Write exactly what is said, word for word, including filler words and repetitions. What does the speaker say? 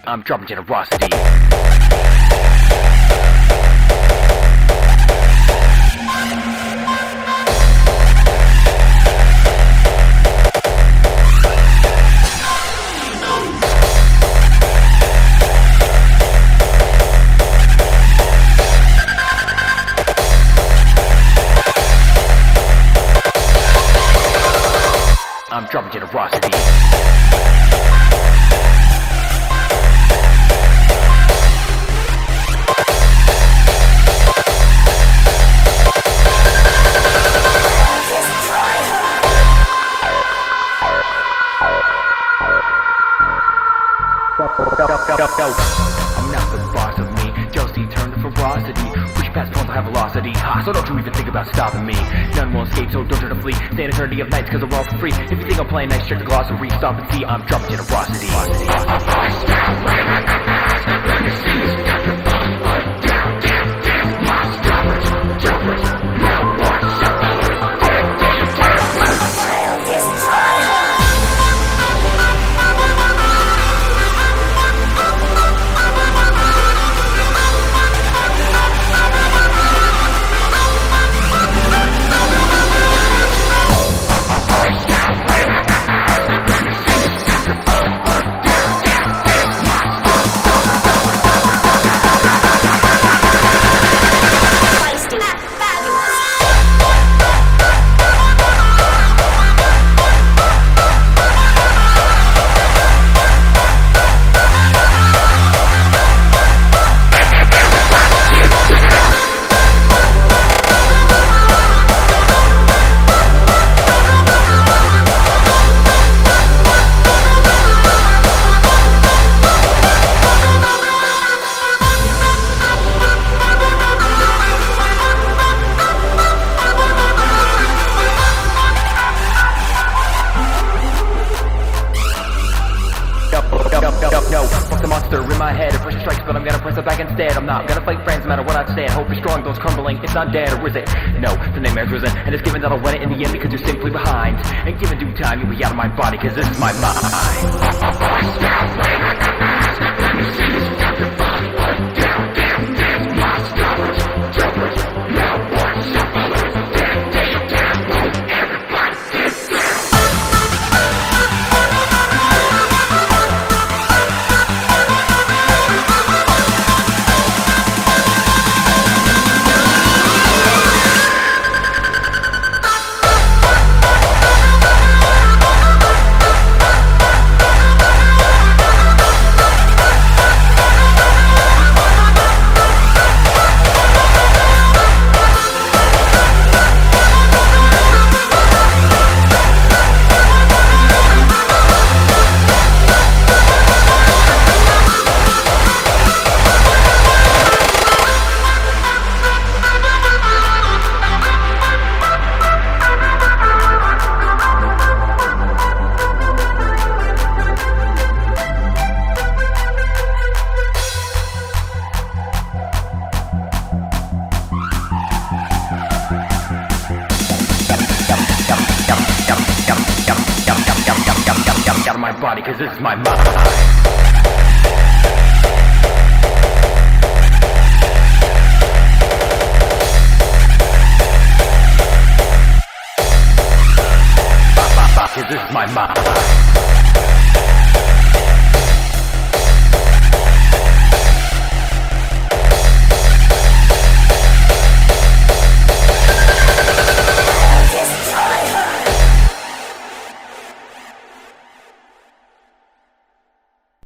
I'm dropping generosity. I'm dropping generosity. I'm not the boss of me. Jealousy turned to ferocity. Push past points, I have velocity. Ha, so don't you even think about stopping me. None will escape, so don't try to flee. Stay an eternity of nights, cause I'm all for free. If you think I'm playing nice, check the glossary. Stop and see, I'm dropping generosity. No, fuck the monster in my head. It pressure strikes, but I'm gonna press it back instead. I'm not gonna fight friends, no matter what I say. Hope is strong, those crumbling. It's not dead, or is it? No, the nightmare's risen, and it's given that I'll win it in the end because you're simply behind. And given due time, you'll be out of my body, cause this is my out of my body, cause this is my mind. Cause this is my mind.